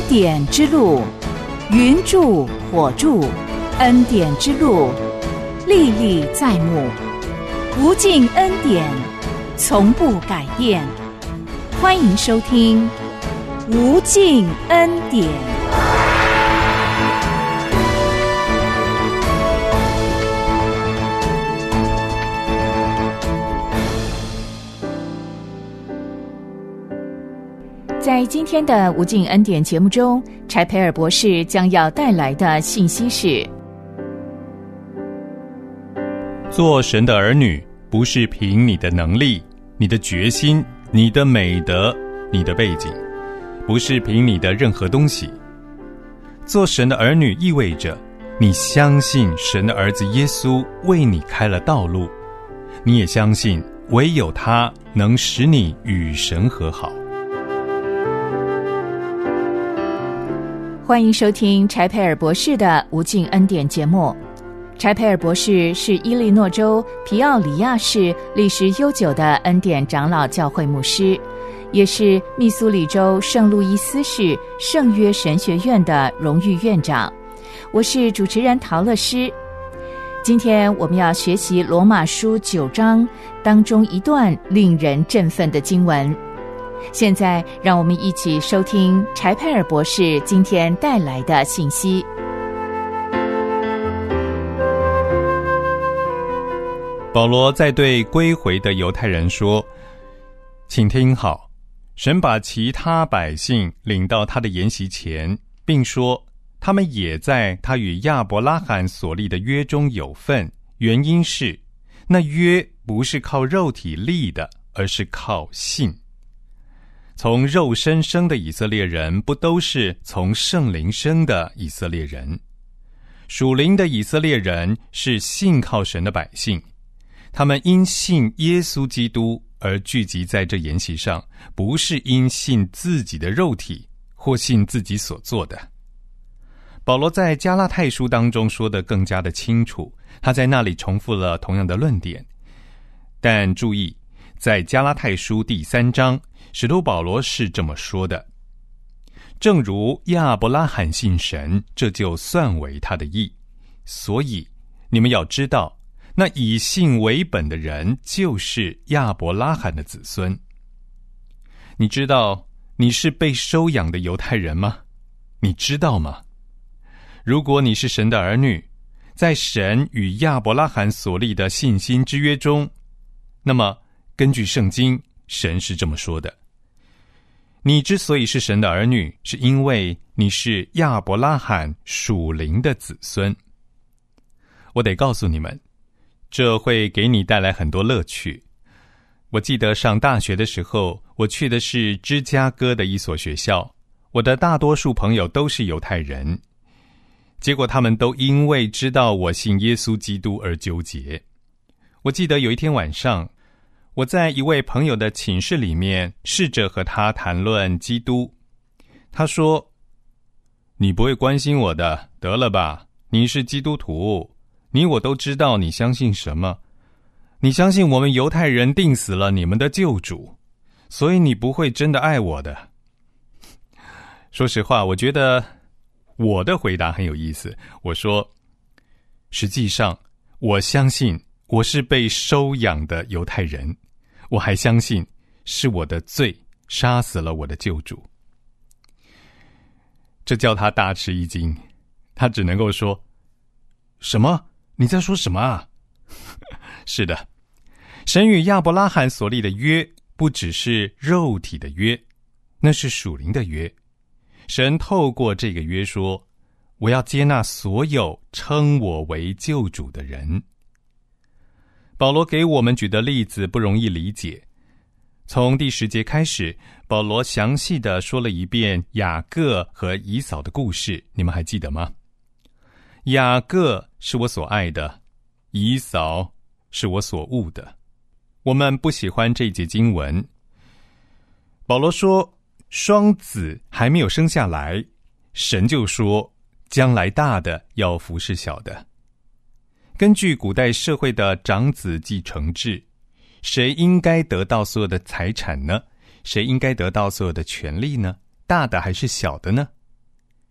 典之路，云柱火柱，恩典之路，历历在目，无尽恩典，从不改变。欢迎收听无尽恩典。在今天的无尽恩典节目中，柴培尔博士将要带来的信息是： 做神的儿女，不是凭你的能力、你的决心、你的美德、你的背景，不是凭你的任何东西。做神的儿女意味着你相信神的儿子耶稣为你开了道路，你也相信唯有他能使你与神和好。 欢迎收听柴培尔博士的无尽恩典节目。柴培尔博士是伊利诺州皮奥里亚市历史悠久的恩典长老教会牧师，也是密苏里州圣路易斯市圣约神学院的荣誉院长。我是主持人陶乐诗。今天我们要学习罗马书9章当中一段令人振奋的经文。现在让我们一起收听柴培尔博士今天带来的信息。 保罗在对归回的犹太人说，请听好，神把其他百姓领到他的筵席前，并说他们也在他与亚伯拉罕所立的约中有份，原因是那约不是靠肉体立的，而是靠信。从肉身生的以色列人，不都是从圣灵生的以色列人？属灵的以色列人是信靠神的百姓，他们因信耶稣基督而聚集在这筵席上，不是因信自己的肉体或信自己所做的。保罗在加拉太书当中说得更加的清楚，他在那里重复了同样的论点。但注意，在加拉太书第3章，使徒保罗是这么说的：正如亚伯拉罕信神，这就算为他的义。所以你们要知道，那以信为本的人就是亚伯拉罕的子孙。你知道你是被收养的犹太人吗？你知道吗？如果你是神的儿女，在神与亚伯拉罕所立的信心之约中，那么根据圣经，神是这么说的：你之所以是神的儿女，是因为你是亚伯拉罕属灵的子孙。我得告诉你们，这会给你带来很多乐趣。我记得上大学的时候，我去的是芝加哥的一所学校，我的大多数朋友都是犹太人，结果他们都因为知道我信耶稣基督而纠结。我记得有一天晚上，我在一位朋友的寝室里面试着和他谈论基督。他说，你不会关心我的，得了吧，你是基督徒，你我都知道你相信什么，你相信我们犹太人钉死了你们的救主，所以你不会真的爱我的。说实话，我觉得我的回答很有意思。我说，实际上我相信我是被收养的犹太人，我还相信是我的罪杀死了我的救主。这叫他大吃一惊，他只能够说，什么？你在说什么啊？是的，神与亚伯拉罕所立的约不只是肉体的约，那是属灵的约。神透过这个约说，我要接纳所有称我为救主的人。保罗给我们举的例子不容易理解。从第10节开始，保罗详细地说了一遍雅各和以扫的故事，你们还记得吗？雅各是我所爱的，以扫是我所恶的。我们不喜欢这节经文。保罗说，双子还没有生下来，神就说，将来大的要服侍小的。根据古代社会的长子继承制，谁应该得到所有的财产呢？谁应该得到所有的权利呢？大的还是小的呢？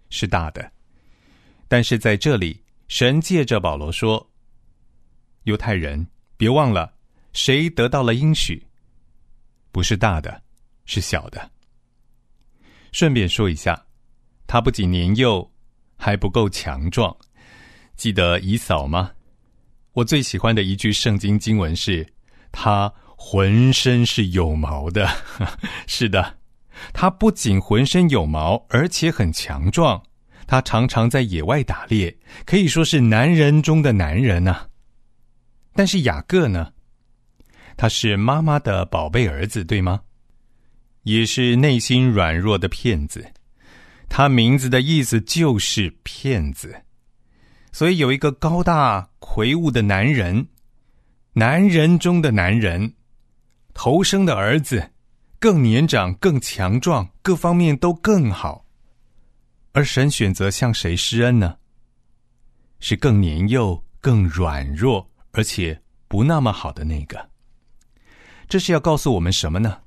是大的。但是在这里，神借着保罗说，犹太人，别忘了，谁得到了应许？不是大的，是小的。顺便说一下，他不仅年幼，还不够强壮。记得以扫吗？我最喜欢的一句圣经经文是，他浑身是有毛的。是的，他不仅浑身有毛，而且很强壮。他常常在野外打猎，可以说是男人中的男人啊。但是雅各呢？他是妈妈的宝贝儿子，对吗？也是内心软弱的骗子。他名字的意思就是骗子。所以有一个高大魁梧的男人，男人中的男人，头生的儿子，更年长，更强壮，各方面都更好。而神选择向谁施恩呢？是更年幼、更软弱，而且不那么好的那个。这是要告诉我们什么呢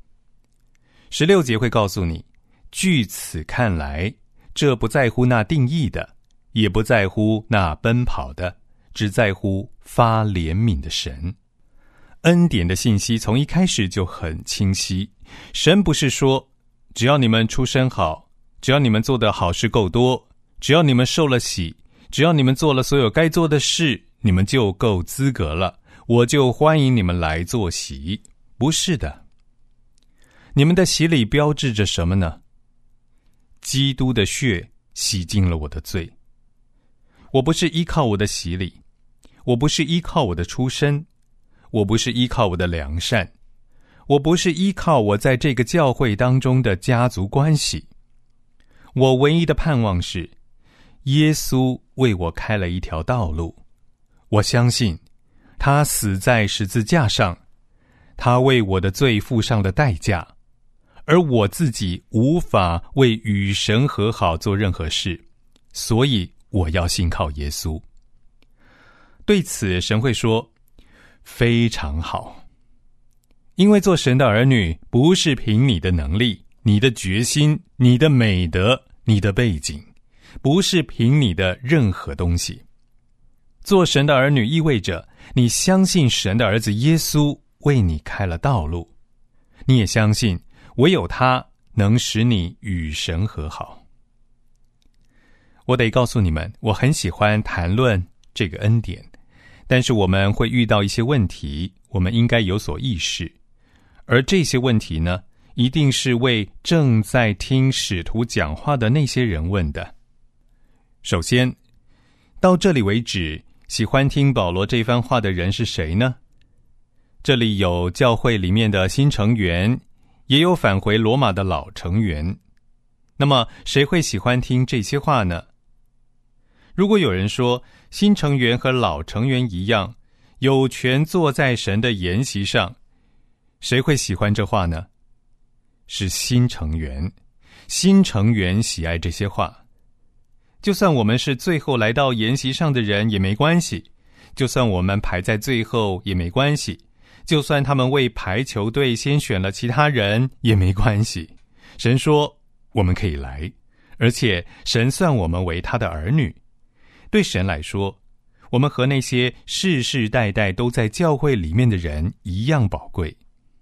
？16节会告诉你，据此看来，这不在乎那定义的，也不在乎那奔跑的，只在乎发怜悯的神。恩典的信息从一开始就很清晰。神不是说，只要你们出身好，只要你们做的好事够多，只要你们受了洗，只要你们做了所有该做的事，你们就够资格了，我就欢迎你们来做洗。不是的。你们的洗礼标志着什么呢？基督的血洗净了我的罪。我不是依靠我的洗礼，我不是依靠我的出身，我不是依靠我的良善，我不是依靠我在这个教会当中的家族关系。我唯一的盼望是，耶稣为我开了一条道路。我相信，他死在十字架上，他为我的罪付上了代价，而我自己无法为与神和好做任何事，所以我要信靠耶稣。对此，神会说，非常好。因为做神的儿女，不是凭你的能力，你的决心，你的美德，你的背景，不是凭你的任何东西。做神的儿女意味着你相信神的儿子耶稣为你开了道路，你也相信唯有他能使你与神和好。我得告诉你们，我很喜欢谈论这个恩典，但是我们会遇到一些问题，我们应该有所意识。而这些问题呢，一定是为正在听使徒讲话的那些人问的。首先，到这里为止，喜欢听保罗这番话的人是谁呢？这里有教会里面的新成员，也有返回罗马的老成员。那么，谁会喜欢听这些话呢？如果有人说，新成员和老成员一样，有权坐在神的筵席上，谁会喜欢这话呢？是新成员。新成员喜爱这些话。就算我们是最后来到筵席上的人也没关系，就算我们排在最后也没关系，就算他们为排球队先选了其他人也没关系。神说我们可以来，而且神算我们为他的儿女。对神来说，我们和那些世世代代都在教会里面的人一样宝贵。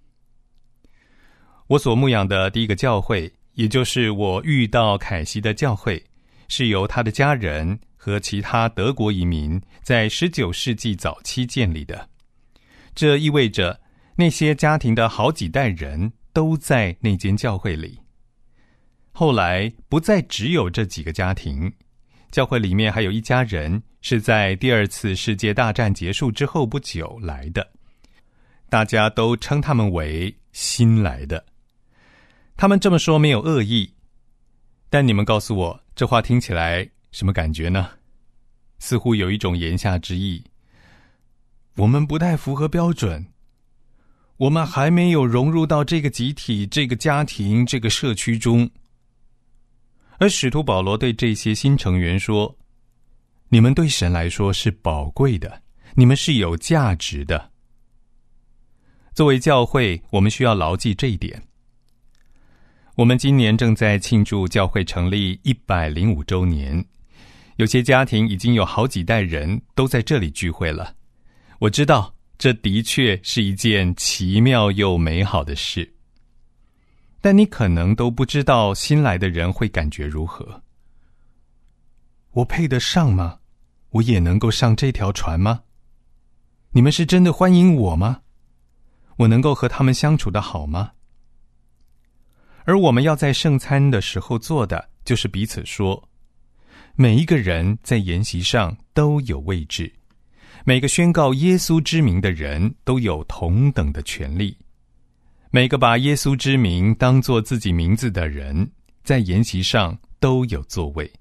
我所牧养的第一个教会，也就是我遇到凯西的教会，是由他的家人和其他德国移民在19世纪早期建立的。这意味着那些家庭的好几代人都在那间教会里。后来不再只有这几个家庭，教会里面还有一家人是在第二次世界大战结束之后不久来的，大家都称他们为新来的。他们这么说没有恶意，但你们告诉我，这话听起来什么感觉呢？似乎有一种言下之意，我们不太符合标准，我们还没有融入到这个集体、这个家庭、这个社区中。而使徒保罗对这些新成员说，你们对神来说是宝贵的，你们是有价值的。作为教会，我们需要牢记这一点。 我们今年正在庆祝教会成立105周年，有些家庭已经有好几代人都在这里聚会了。我知道这的确是一件奇妙又美好的事，但你可能都不知道新来的人会感觉如何。我配得上吗？我也能够上这条船吗？你们是真的欢迎我吗？我能够和他们相处得好吗？而我们要在圣餐的时候做的，就是彼此说，每一个人在筵席上都有位置，每个宣告耶稣之名的人都有同等的权利，每个把耶稣之名当作自己名字的人，在筵席上都有座位。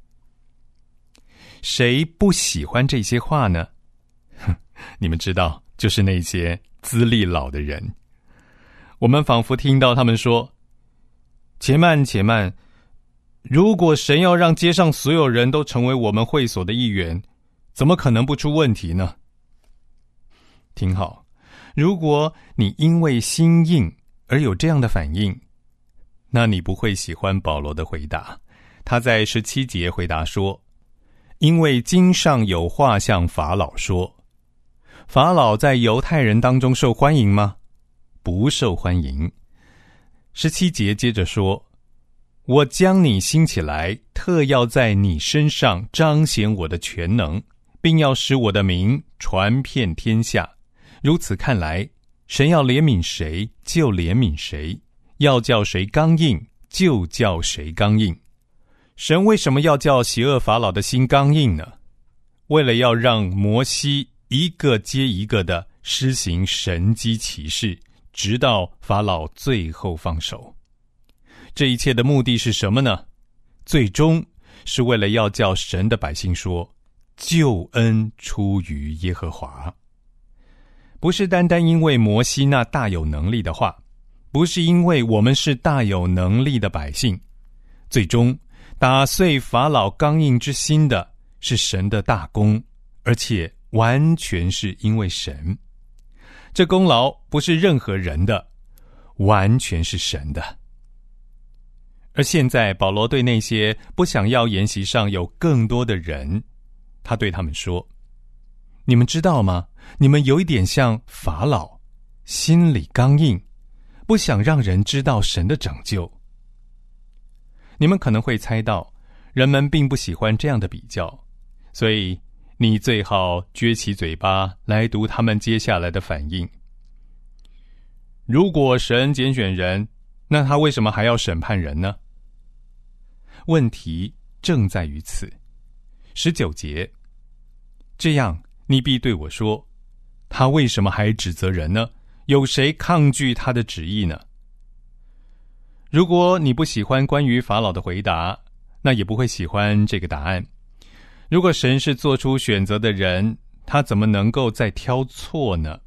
谁不喜欢这些话呢？你们知道，就是那些资历老的人。我们仿佛听到他们说，且慢且慢，如果神要让街上所有人都成为我们会所的一员，怎么可能不出问题呢？听好，如果你因为心硬而有这样的反应，那你不会喜欢保罗的回答。他在17节回答说，因为经上有话向法老说。法老在犹太人当中受欢迎吗？不受欢迎。17节接着说，我将你兴起来，特要在你身上彰显我的全能，并要使我的名传遍天下。如此看来，神要怜悯谁就怜悯谁，要叫谁刚硬就叫谁刚硬。神为什么要叫邪恶法老的心刚硬呢？为了要让摩西一个接一个的施行神迹奇事，直到法老最后放手。这一切的目的是什么呢？最终是为了要叫神的百姓说，救恩出于耶和华。不是单单因为摩西那大有能力的话，不是因为我们是大有能力的百姓，最终打碎法老刚硬之心的是神的大功，而且完全是因为神。这功劳不是任何人的，完全是神的。而现在保罗对那些不想要筵席上有更多的人，他对他们说，你们知道吗？你们有一点像法老，心里刚硬，不想让人知道神的拯救。你们可能会猜到，人们并不喜欢这样的比较，所以你最好撅起嘴巴来读他们接下来的反应。如果神拣选人，那他为什么还要审判人呢？问题正在于此。19节，这样你必对我说，他为什么还指责人呢？有谁抗拒他的旨意呢？如果你不喜欢关于法老的回答，那也不会喜欢这个答案。如果神是做出选择的人，他怎么能够再挑错呢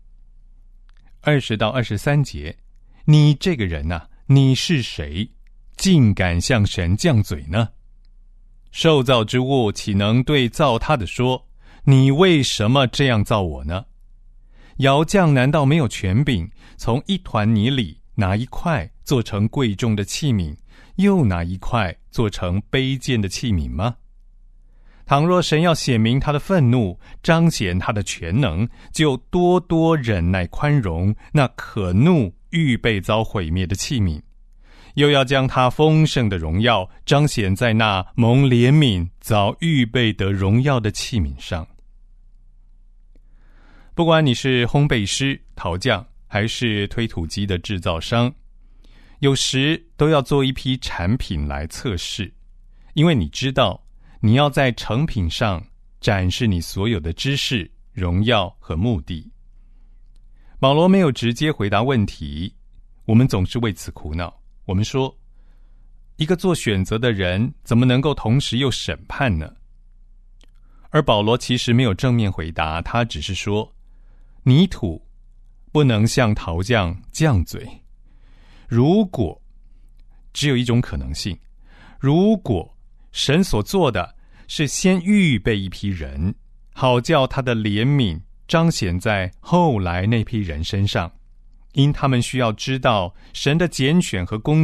？20到23节，你这个人啊，你是谁，竟敢向神犟嘴呢？受造之物岂能对造他的说，你为什么这样造我呢？窑匠难道没有权柄，从一团泥里拿一块做成贵重的器皿，又拿一块做成卑贱的器皿吗？倘若神要显明他的愤怒，彰显他的全能，就多多忍耐宽容那可怒预备遭毁灭的器皿，又要将他丰盛的荣耀彰显在那蒙怜悯早预备得荣耀的器皿上。不管你是烘焙师、陶匠，还是推土机的制造商，有时都要做一批产品来测试，因为你知道你要在成品上展示你所有的知识、荣耀和目的。保罗没有直接回答问题，我们总是为此苦恼。我们说，一个做选择的人怎么能够同时又审判呢？而保罗其实没有正面回答，他只是说，泥土不能向陶匠犟嘴。如果只有一种可能性，如果神所做的是先预备一批人，好叫他的怜悯彰显在后来那批人身上，因他们需要知道神的拣选和工作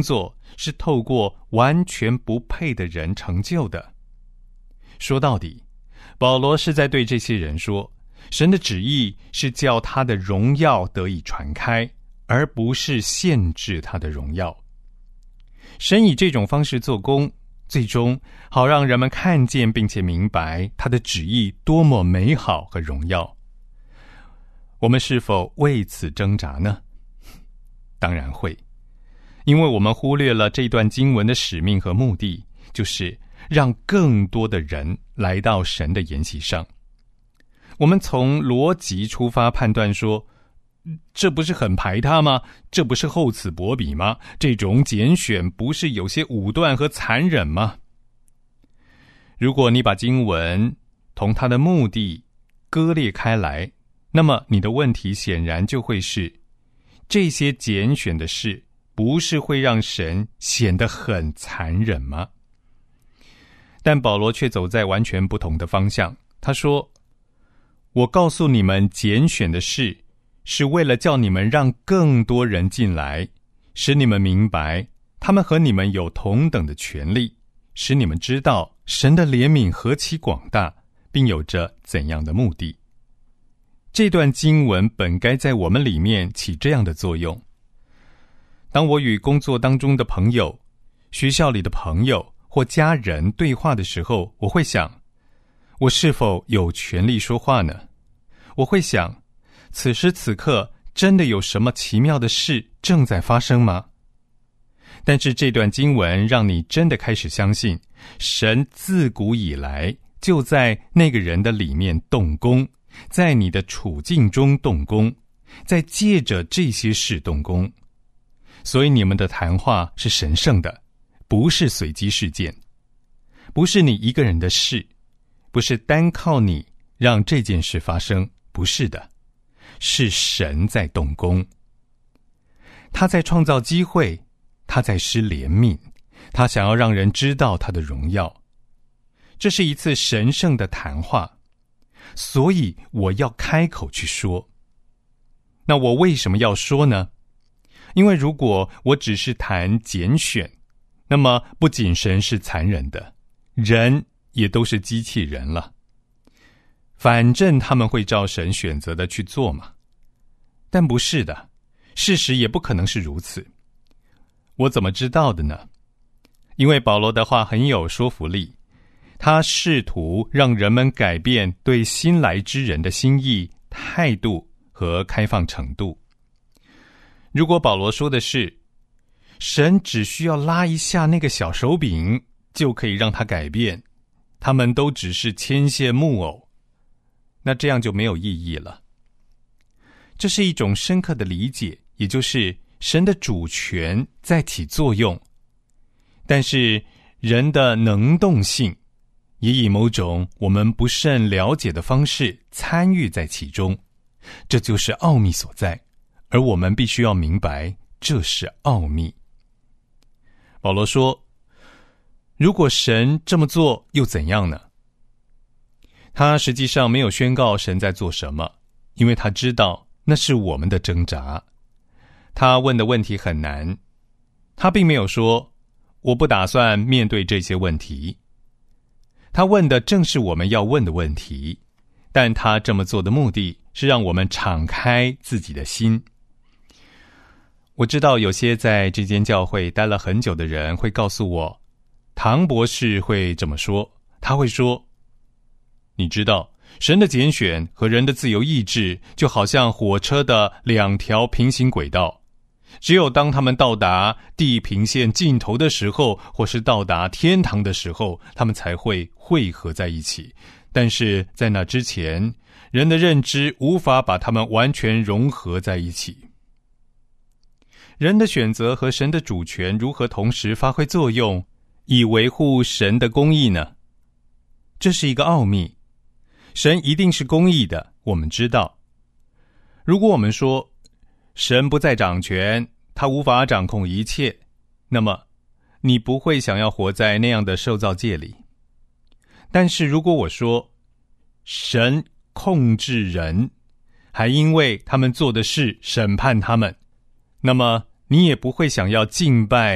是透过完全不配的人成就的。说到底，保罗是在对这些人说，神的旨意是叫他的荣耀得以传开，而不是限制他的荣耀。神以这种方式做工，最终好让人们看见并且明白他的旨意多么美好和荣耀。我们是否为此挣扎呢？当然会，因为我们忽略了这段经文的使命和目的，就是让更多的人来到神的筵席上。我们从逻辑出发判断说，这不是很排他吗？这不是厚此薄彼吗？这种拣选不是有些武断和残忍吗？如果你把经文同它的目的割裂开来，那么你的问题显然就会是，这些拣选的事不是会让神显得很残忍吗？但保罗却走在完全不同的方向。他说，我告诉你们拣选的事，是为了叫你们让更多人进来，使你们明白他们和你们有同等的权利，使你们知道神的怜悯何其广大，并有着怎样的目的。这段经文本该在我们里面起这样的作用。当我与工作当中的朋友、学校里的朋友或家人对话的时候，我会想，我是否有权利说话呢？我会想，此时此刻真的有什么奇妙的事正在发生吗？但是这段经文让你真的开始相信，神自古以来就在那个人的里面动工，在你的处境中动工，在借着这些事动工。所以你们的谈话是神圣的，不是随机事件，不是你一个人的事，不是单靠你让这件事发生，不是的，是神在动工。他在创造机会，他在施怜悯，他想要让人知道他的荣耀。这是一次神圣的谈话，所以我要开口去说。那我为什么要说呢？因为如果我只是谈拣选，那么不仅神是残忍的，人也都是机器人了。反正他们会照神选择的去做嘛。但不是的，事实也不可能是如此。我怎么知道的呢？因为保罗的话很有说服力，他试图让人们改变对新来之人的心意、态度和开放程度。如果保罗说的是，神只需要拉一下那个小手柄，就可以让他改变，他们都只是牵线木偶，那这样就没有意义了。这是一种深刻的理解，也就是神的主权在起作用，但是人的能动性也以某种我们不甚了解的方式参与在其中，这就是奥秘所在，而我们必须要明白这是奥秘。保罗说，如果神这么做又怎样呢？他实际上没有宣告神在做什么，因为他知道那是我们的挣扎。他问的问题很难，他并没有说我不打算面对这些问题。他问的正是我们要问的问题，但他这么做的目的是让我们敞开自己的心。我知道有些在这间教会待了很久的人会告诉我，唐博士会这么说，他会说，你知道，神的拣选和人的自由意志就好像火车的两条平行轨道，只有当他们到达地平线尽头的时候，或是到达天堂的时候，他们才会汇合在一起。但是在那之前，人的认知无法把它们完全融合在一起。人的选择和神的主权如何同时发挥作用，以维护神的公义呢？这是一个奥秘。神一定是公义的，我们知道。如果我们说神不再掌权，他无法掌控一切，那么你不会想要活在那样的受造界里。但是如果我说神控制人，还因为他们做的事审判他们，那么你也不会想要敬拜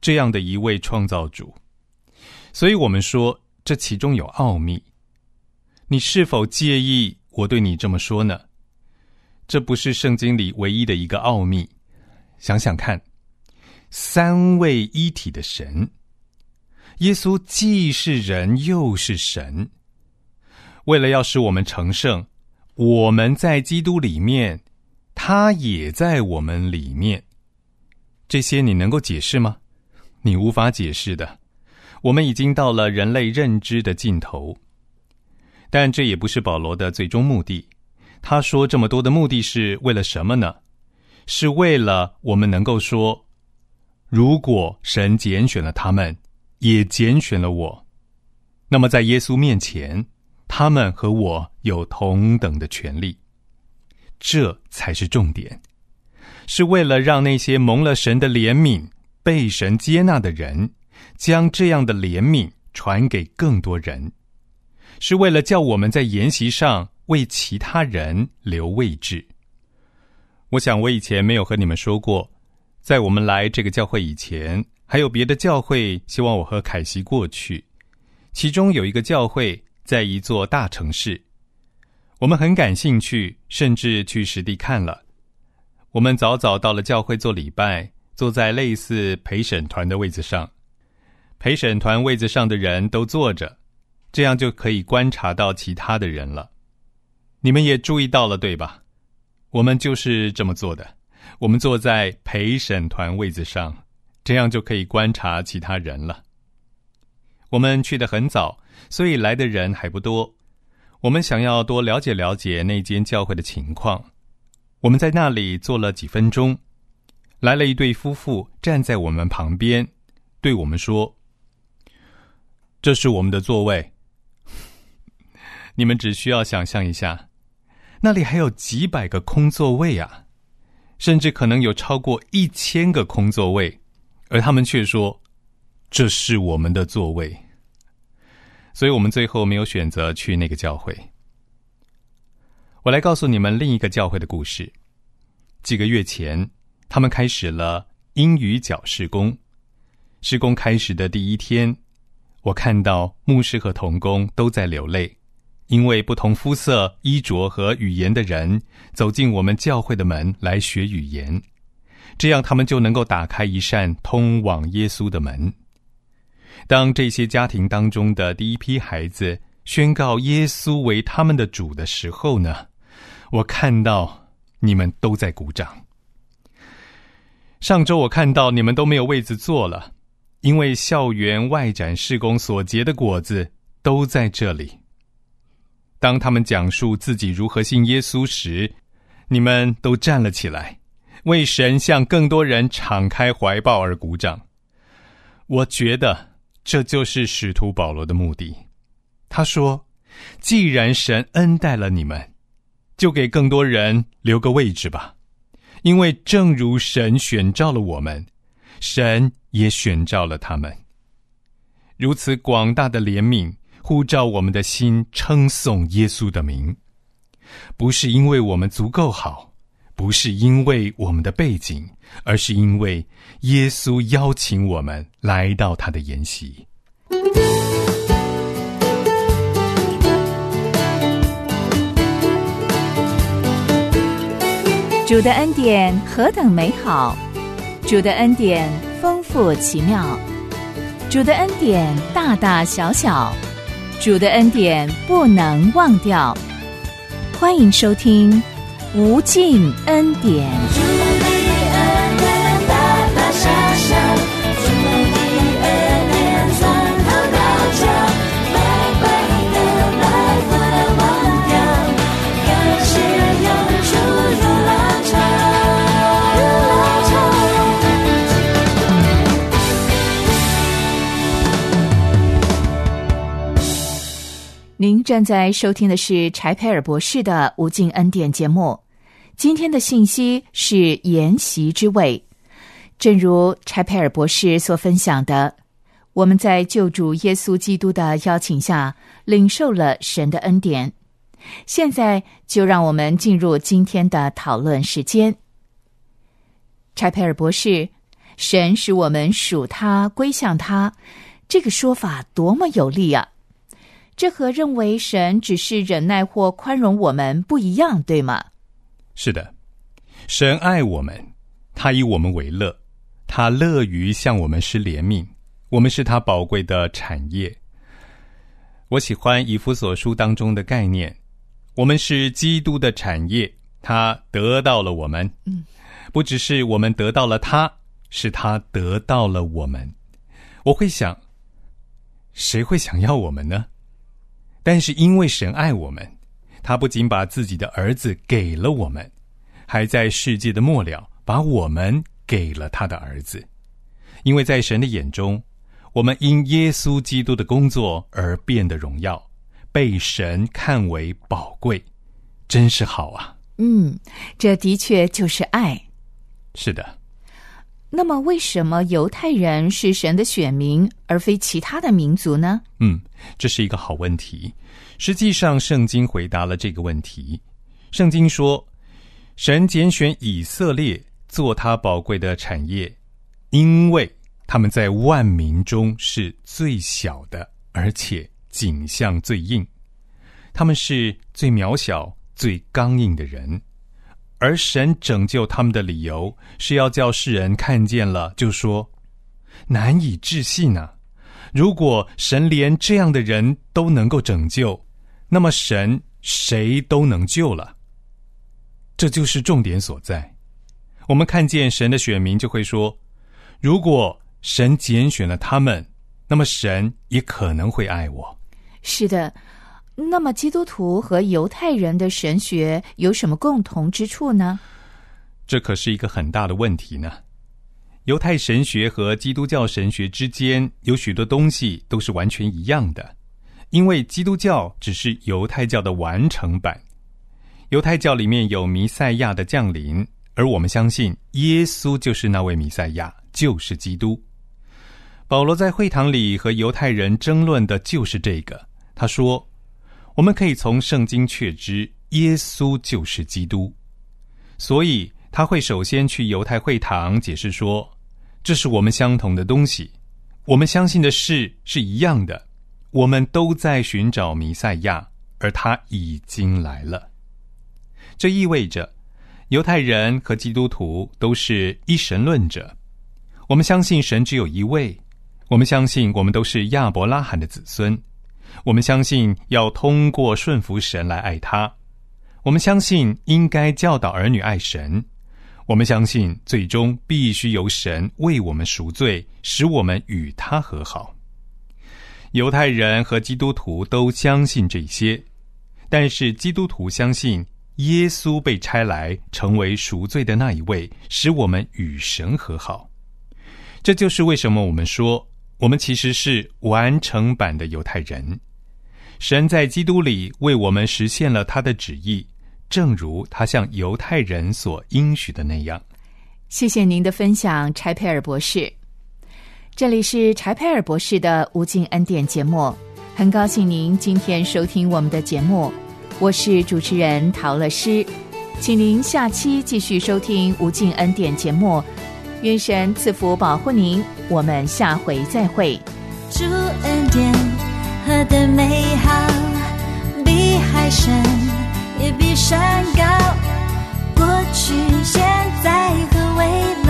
这样的一位创造主。所以我们说，这其中有奥秘。你是否介意我对你这么说呢？这不是圣经里唯一的一个奥秘。想想看，三位一体的神，耶稣既是人又是神。为了要使我们成圣，我们在基督里面，他也在我们里面。这些你能够解释吗？你无法解释的。我们已经到了人类认知的尽头。但这也不是保罗的最终目的。他说这么多的目的是为了什么呢？是为了我们能够说，如果神拣选了他们，也拣选了我，那么在耶稣面前，他们和我有同等的权利。这才是重点，是为了让那些蒙了神的怜悯、被神接纳的人，将这样的怜悯传给更多人，是为了叫我们在筵席上为其他人留位置。我想我以前没有和你们说过，在我们来这个教会以前，还有别的教会希望我和凯西过去，其中有一个教会在一座大城市，我们很感兴趣，甚至去实地看了。我们早早到了教会做礼拜，坐在类似陪审团的位子上，陪审团位子上的人都坐着，这样就可以观察到其他的人了。你们也注意到了，对吧？我们就是这么做的，我们坐在陪审团位子上，这样就可以观察其他人了。我们去得很早，所以来的人还不多。我们想要多了解了解那间教会的情况。我们在那里坐了几分钟，来了一对夫妇站在我们旁边，对我们说，这是我们的座位。你们只需要想象一下，那里还有几百个空座位啊，甚至可能有超过1000个空座位，而他们却说，这是我们的座位。所以我们最后没有选择去那个教会。我来告诉你们另一个教会的故事。几个月前，他们开始了英语角事工。事工开始的第一天，我看到牧师和同工都在流泪，因为不同肤色、衣着和语言的人走进我们教会的门来学语言，这样他们就能够打开一扇通往耶稣的门。当这些家庭当中的第一批孩子宣告耶稣为他们的主的时候呢，我看到你们都在鼓掌。上周我看到你们都没有位子坐了，因为校园外展事工所结的果子都在这里。当他们讲述自己如何信耶稣时，你们都站了起来，为神向更多人敞开怀抱而鼓掌。我觉得这就是使徒保罗的目的。他说，既然神恩待了你们，就给更多人留个位置吧，因为正如神选召了我们，神也选召了他们。如此广大的怜悯呼召我们的心称颂耶稣的名，不是因为我们足够好，不是因为我们的背景，而是因为耶稣邀请我们来到他的筵席。 主的恩典何等美好，主的恩典丰富奇妙，主的恩典大大小小，主的恩典不能忘掉。欢迎收听无尽恩典。主的恩典大大小小，主的恩典从头到脚，白白的来不能忘掉，感谢永驻如浪潮，如浪潮。您正在收听的是柴佩尔博士的无尽恩典节目。今天的信息是筵席之位。正如柴佩尔博士所分享的，我们在救主耶稣基督的邀请下，领受了神的恩典。现在就让我们进入今天的讨论时间。柴佩尔博士， 神使我们属他，归向他，这个说法多么有力啊！这和认为神只是忍耐或宽容我们不一样，对吗？ 是的，神爱我们，他以我们为乐，他乐于向我们施怜悯，我们是他宝贵的产业。我喜欢以弗所书当中的概念，我们是基督的产业，他得到了我们，不只是我们得到了他，是他得到了我们。我会想，谁会想要我们呢？但是因为神爱我们，他不仅把自己的儿子给了我们，还在世界的末了把我们给了他的儿子。因为在神的眼中，我们因耶稣基督的工作而变得荣耀，被神看为宝贵，真是好啊。 这的确就是爱。 是的。 那么为什么犹太人是神的选民，而非其他的民族呢？ 这是一个好问题。实际上，圣经回答了这个问题。圣经说，神拣选以色列做他宝贵的产业，因为他们在万民中是最小的，而且颈项最硬。他们是最渺小、最刚硬的人。而神拯救他们的理由是要叫世人看见了就说，难以置信啊！如果神连这样的人都能够拯救，那么神谁都能救了。这就是重点所在。我们看见神的选民就会说，如果神拣选了他们，那么神也可能会爱我。 是的。那么基督徒和犹太人的神学有什么共同之处呢？ 这可是一个很大的问题呢。犹太神学和基督教神学之间有许多东西都是完全一样的，因为基督教只是犹太教的完成版。犹太教里面有弥赛亚的降临，而我们相信耶稣就是那位弥赛亚，就是基督。保罗在会堂里和犹太人争论的就是这个。他说，我们可以从圣经确知耶稣就是基督，所以他会首先去犹太会堂解释说，这是我们相同的东西，我们相信的事是一样的，我们都在寻找弥赛亚，而他已经来了。这意味着犹太人和基督徒都是一神论者，我们相信神只有一位，我们相信我们都是亚伯拉罕的子孙，我们相信要通过顺服神来爱他，我们相信应该教导儿女爱神，我们相信最终必须由神为我们赎罪，使我们与他和好。犹太人和基督徒都相信这些，但是基督徒相信耶稣被差来成为赎罪的那一位，使我们与神和好。这就是为什么我们说我们其实是完成版的犹太人。神在基督里为我们实现了他的旨意，正如他向犹太人所应许的那样。 谢谢您的分享，柴佩尔博士。这里是柴佩尔博士的无尽恩典节目，很高兴您今天收听我们的节目，我是主持人陶乐诗，请您下期继续收听无尽恩典节目，愿神赐福保护您，我们下回再会。 主恩典何等美好，比海深也比山高，过去现在和未来